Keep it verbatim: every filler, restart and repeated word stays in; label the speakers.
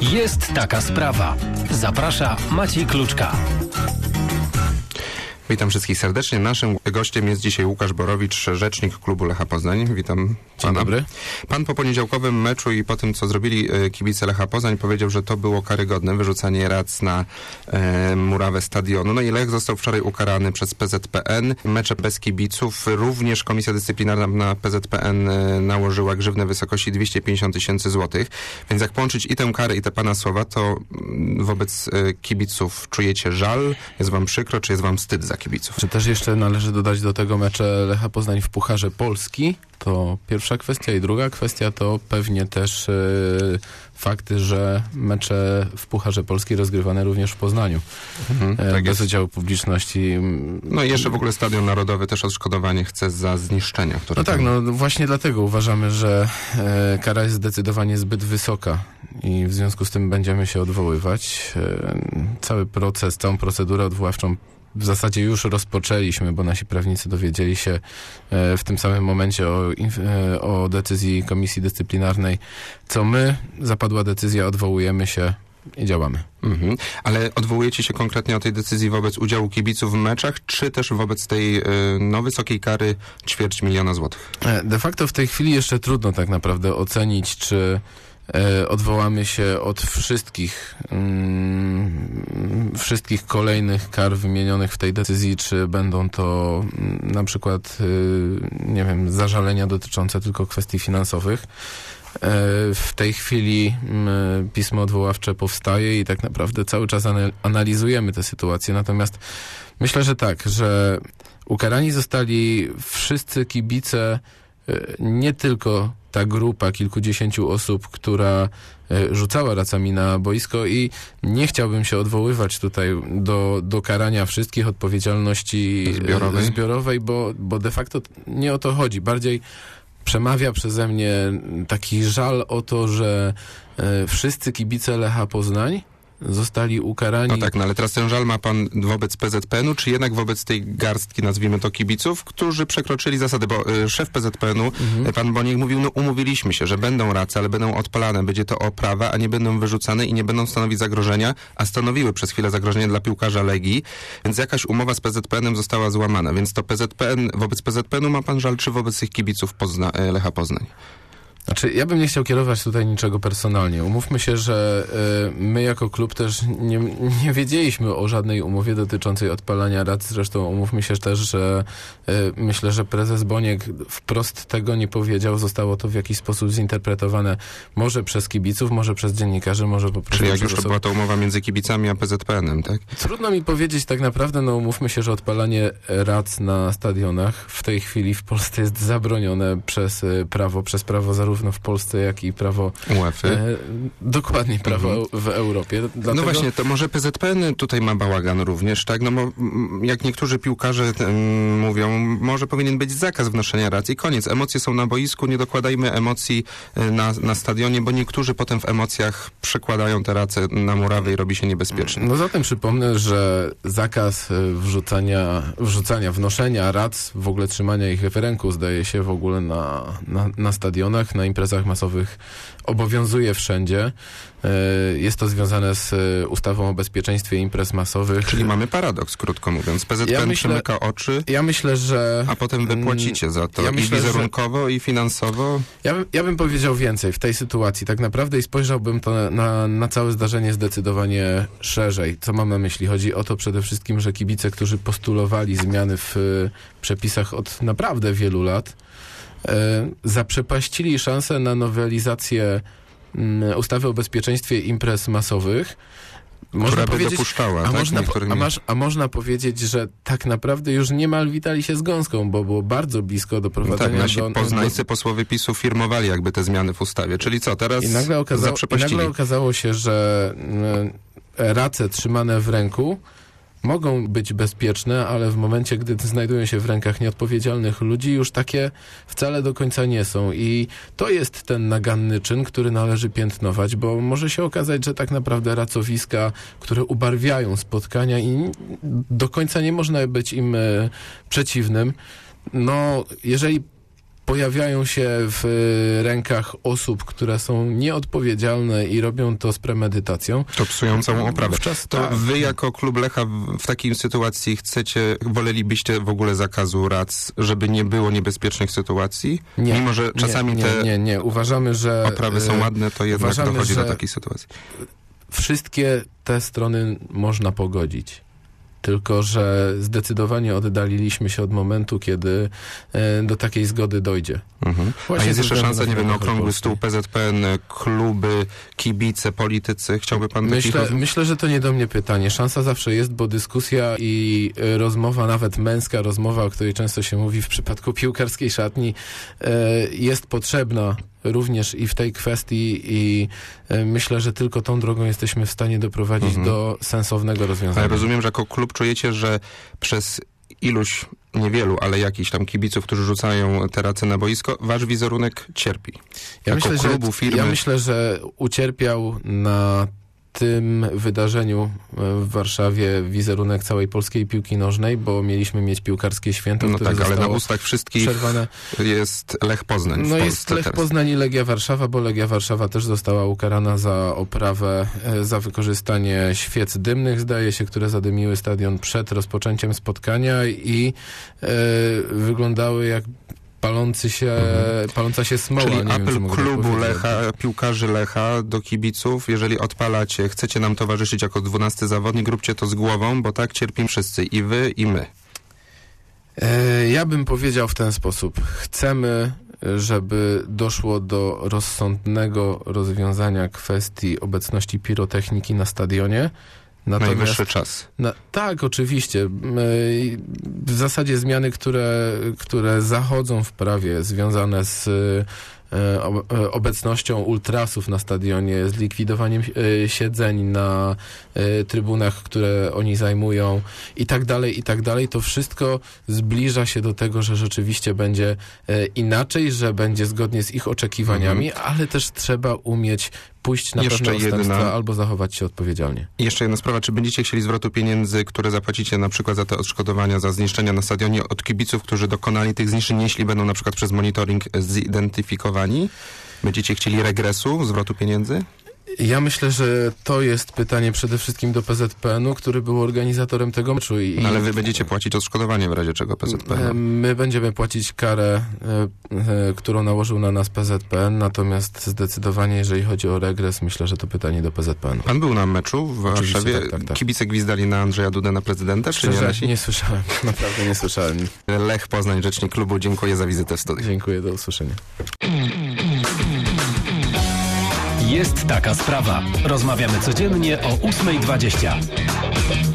Speaker 1: Jest taka sprawa. Zaprasza Maciej Kluczka.
Speaker 2: Witam wszystkich serdecznie. Naszym gościem jest dzisiaj Łukasz Borowicz, rzecznik klubu Lecha Poznań. Witam pana.
Speaker 3: Dzień dobry.
Speaker 2: Pan po poniedziałkowym meczu i po tym, co zrobili kibice Lecha Poznań, powiedział, że to było karygodne, wyrzucanie rac na e, murawę stadionu. No i Lech został wczoraj ukarany przez P Z P N. Mecze bez kibiców. Również Komisja Dyscyplinarna na P Z P N nałożyła grzywnę w wysokości dwieście pięćdziesiąt tysięcy złotych. Więc jak połączyć i tę karę, i te pana słowa, to wobec e, kibiców czujecie żal? Jest wam przykro, czy jest wam wstyd za kibiców?
Speaker 3: Czy też jeszcze należy dodać do tego mecze Lecha Poznań w Pucharze Polski? To pierwsza kwestia. I druga kwestia to pewnie też yy, fakty, że mecze w Pucharze Polski rozgrywane również w Poznaniu. Mhm, e, tak bez jest. udziału publiczności.
Speaker 2: No i jeszcze w ogóle Stadion Narodowy też odszkodowanie chce za zniszczenia. Które
Speaker 3: no tak,
Speaker 2: tam...
Speaker 3: no właśnie dlatego uważamy, że e, kara jest zdecydowanie zbyt wysoka i w związku z tym będziemy się odwoływać. E, cały proces, całą procedurę odwoławczą w zasadzie już rozpoczęliśmy, bo nasi prawnicy dowiedzieli się w tym samym momencie o, o decyzji Komisji Dyscyplinarnej, co my. Zapadła decyzja, odwołujemy się i działamy.
Speaker 2: Mhm. Ale odwołujecie się konkretnie o tej decyzji wobec udziału kibiców w meczach, czy też wobec tej no, wysokiej kary ćwierć miliona złotych?
Speaker 3: De facto w tej chwili jeszcze trudno tak naprawdę ocenić, czy E, odwołamy się od wszystkich mm, wszystkich kolejnych kar wymienionych w tej decyzji, czy będą to mm, na przykład y, nie wiem, zażalenia dotyczące tylko kwestii finansowych. E, w tej chwili y, pismo odwoławcze powstaje i tak naprawdę cały czas anal- analizujemy tę sytuację, natomiast myślę, że tak, że ukarani zostali wszyscy kibice, y, nie tylko ta grupa kilkudziesięciu osób, która e, rzucała racami na boisko, i nie chciałbym się odwoływać tutaj do, do karania wszystkich, odpowiedzialności
Speaker 2: zbiorowej,
Speaker 3: zbiorowej bo, bo de facto nie o to chodzi. Bardziej przemawia przeze mnie taki żal o to, że e, wszyscy kibice Lecha Poznań zostali ukarani.
Speaker 2: No tak, no ale teraz ten żal ma pan wobec P Z P N-u, czy jednak wobec tej garstki, nazwijmy to, kibiców, którzy przekroczyli zasady, bo y, szef P Z P N-u, mhm. pan Boniek, mówił, no umówiliśmy się, że będą race, ale będą odpalane, będzie to oprawa, a nie będą wyrzucane i nie będą stanowić zagrożenia, a stanowiły przez chwilę zagrożenie dla piłkarza Legii, więc jakaś umowa z P Z P N-em została złamana, więc to P Z P N, wobec P Z P N-u ma pan żal, czy wobec tych kibiców Pozna, Lecha Poznań?
Speaker 3: Znaczy, ja bym nie chciał kierować tutaj niczego personalnie. Umówmy się, że y, my jako klub też nie, nie wiedzieliśmy o żadnej umowie dotyczącej odpalania rac. Zresztą umówmy się też, że y, myślę, że prezes Boniek wprost tego nie powiedział. Zostało to w jakiś sposób zinterpretowane może przez kibiców, może przez dziennikarzy, może po prostu...
Speaker 2: Czyli jak
Speaker 3: już
Speaker 2: to była to umowa między kibicami a P Z P N-em, tak?
Speaker 3: Trudno mi powiedzieć tak naprawdę, no umówmy się, że odpalanie rac na stadionach w tej chwili w Polsce jest zabronione przez y, prawo, przez prawo zarówno w Polsce, jak i prawo
Speaker 2: UEFA. E,
Speaker 3: dokładnie prawo mhm. w Europie. Dlatego...
Speaker 2: No właśnie, to może P Z P N tutaj ma bałagan również, tak? No bo jak niektórzy piłkarze um, mówią, może powinien być zakaz wnoszenia rac i koniec. Emocje są na boisku, nie dokładajmy emocji na, na stadionie, bo niektórzy potem w emocjach przekładają te race na murawę i robi się niebezpiecznie.
Speaker 3: No zatem przypomnę, że zakaz wrzucania, wrzucania, wnoszenia rac, w ogóle trzymania ich w ręku, zdaje się w ogóle na, na, na stadionach, na imprezach masowych obowiązuje wszędzie. Jest to związane z ustawą o bezpieczeństwie imprez masowych.
Speaker 2: Czyli mamy paradoks, krótko mówiąc. P Z P N ja myślę, przymyka oczy,
Speaker 3: ja myślę, że,
Speaker 2: a potem wy płacicie za to,
Speaker 3: ja
Speaker 2: i
Speaker 3: myślę,
Speaker 2: wizerunkowo, że, i finansowo.
Speaker 3: Ja, ja bym powiedział więcej w tej sytuacji tak naprawdę i spojrzałbym to na, na, na całe zdarzenie zdecydowanie szerzej. Co mam na myśli? Chodzi o to przede wszystkim, że kibice, którzy postulowali zmiany w przepisach od naprawdę wielu lat, e, zaprzepaścili szansę na nowelizację ustawy o bezpieczeństwie imprez masowych. Można
Speaker 2: która by dopuszczała,
Speaker 3: a,
Speaker 2: tak?
Speaker 3: można,
Speaker 2: nie...
Speaker 3: a, masz, a można powiedzieć, że tak naprawdę już niemal witali się z gąską, bo było bardzo blisko doprowadzenia
Speaker 2: no tak, nasi
Speaker 3: do...
Speaker 2: poznańscy
Speaker 3: do...
Speaker 2: posłowie PiSu firmowali jakby te zmiany w ustawie. Czyli co, teraz
Speaker 3: I nagle okazało, i nagle okazało się, że y, race trzymane w ręku mogą być bezpieczne, ale w momencie, gdy znajdują się w rękach nieodpowiedzialnych ludzi, już takie wcale do końca nie są. I to jest ten naganny czyn, który należy piętnować, bo może się okazać, że tak naprawdę racowiska, które ubarwiają spotkania i do końca nie można być im e, przeciwnym. No, jeżeli pojawiają się w rękach osób, które są nieodpowiedzialne i robią to z premedytacją.
Speaker 2: To psują całą oprawę.
Speaker 3: Wczas,
Speaker 2: to
Speaker 3: tak.
Speaker 2: wy jako klub Lecha w, w takiej sytuacji chcecie, wolelibyście w ogóle zakazu rac, żeby nie było niebezpiecznych sytuacji?
Speaker 3: Nie,
Speaker 2: Mimo, że czasami
Speaker 3: nie, nie,
Speaker 2: te
Speaker 3: nie, nie. Uważamy, że
Speaker 2: oprawy są ładne, to jednak
Speaker 3: uważamy,
Speaker 2: dochodzi
Speaker 3: że
Speaker 2: do takiej sytuacji.
Speaker 3: Wszystkie te strony można pogodzić. Tylko że zdecydowanie oddaliliśmy się od momentu, kiedy e, do takiej zgody dojdzie.
Speaker 2: Mhm. A
Speaker 3: Właśnie
Speaker 2: jest
Speaker 3: ze
Speaker 2: jeszcze
Speaker 3: względu
Speaker 2: szansa, nie wiem, na
Speaker 3: Polskę.
Speaker 2: okrągły stół, P Z P N, kluby, kibice, politycy. Chciałby pan takich
Speaker 3: Myślę,
Speaker 2: rozmów?
Speaker 3: myślę, że to nie do mnie pytanie. Szansa zawsze jest, bo dyskusja i e, rozmowa, nawet męska rozmowa, o której często się mówi w przypadku piłkarskiej szatni, e, jest potrzebna również i w tej kwestii i e, myślę, że tylko tą drogą jesteśmy w stanie doprowadzić
Speaker 2: Mhm.
Speaker 3: do sensownego rozwiązania.
Speaker 2: Ale rozumiem, że jako klub czujecie, że przez iluś, niewielu, ale jakichś tam kibiców, którzy rzucają te race na boisko, wasz wizerunek cierpi.
Speaker 3: Ja
Speaker 2: jako
Speaker 3: myślę,
Speaker 2: klubu,
Speaker 3: że,
Speaker 2: firmy.
Speaker 3: ja myślę, że ucierpiał na tym wydarzeniu w Warszawie wizerunek całej polskiej piłki nożnej, bo mieliśmy mieć piłkarskie święto,
Speaker 2: No
Speaker 3: które
Speaker 2: tak, ale na
Speaker 3: zostało
Speaker 2: ustach wszystkich
Speaker 3: przerwane.
Speaker 2: jest Lech Poznań w
Speaker 3: No
Speaker 2: Polsce
Speaker 3: jest Lech
Speaker 2: teraz.
Speaker 3: Poznań i Legia Warszawa, bo Legia Warszawa też została ukarana za oprawę, e, za wykorzystanie świec dymnych, zdaje się, które zadymiły stadion przed rozpoczęciem spotkania i e, wyglądały jak palący się, mhm. paląca się smoła.
Speaker 2: Czyli
Speaker 3: nie wiem,
Speaker 2: apel
Speaker 3: czy mogę
Speaker 2: klubu
Speaker 3: powiedzieć.
Speaker 2: Lecha, piłkarzy Lecha do kibiców, jeżeli odpalacie, chcecie nam towarzyszyć jako dwunasty zawodnik, róbcie to z głową, bo tak cierpimy wszyscy, i wy, i my.
Speaker 3: E, ja bym powiedział w ten sposób. Chcemy, żeby doszło do rozsądnego rozwiązania kwestii obecności pirotechniki na stadionie. Natomiast,
Speaker 2: Najwyższy czas.
Speaker 3: na, tak, oczywiście. W zasadzie zmiany, które, które zachodzą w prawie związane z obecnością ultrasów na stadionie, z likwidowaniem siedzeń na trybunach, które oni zajmują i tak dalej, i tak dalej, to wszystko zbliża się do tego, że rzeczywiście będzie inaczej, że będzie zgodnie z ich oczekiwaniami, mhm. ale też trzeba umieć pójść na
Speaker 2: Jeszcze
Speaker 3: pewne odstępstwa
Speaker 2: jedna...
Speaker 3: albo zachować się odpowiedzialnie.
Speaker 2: I jeszcze jedna sprawa, czy będziecie chcieli zwrotu pieniędzy, które zapłacicie na przykład za te odszkodowania, za zniszczenia na stadionie od kibiców, którzy dokonali tych zniszczeń, jeśli będą na przykład przez monitoring zidentyfikowani? Będziecie chcieli regresu, zwrotu pieniędzy?
Speaker 3: Ja myślę, że to jest pytanie przede wszystkim do P Z P N u, który był organizatorem tego meczu. I,
Speaker 2: no ale wy będziecie płacić odszkodowanie w razie czego P Z P N?
Speaker 3: My będziemy płacić karę, e, e, którą nałożył na nas P Z P N, natomiast zdecydowanie, jeżeli chodzi o regres, myślę, że to pytanie do P Z P N u.
Speaker 2: Pan był na meczu w Warszawie.
Speaker 3: Tak, tak, tak.
Speaker 2: Kibice gwizdali na Andrzeja Dudę na prezydenta, czy nie?
Speaker 3: Szczerze, nie słyszałem. Naprawdę nie słyszałem.
Speaker 2: Lech Poznań, rzecznik klubu. Dziękuję za wizytę w studiu.
Speaker 3: Dziękuję, do usłyszenia.
Speaker 1: Jest taka sprawa. Rozmawiamy codziennie o ósma dwadzieścia.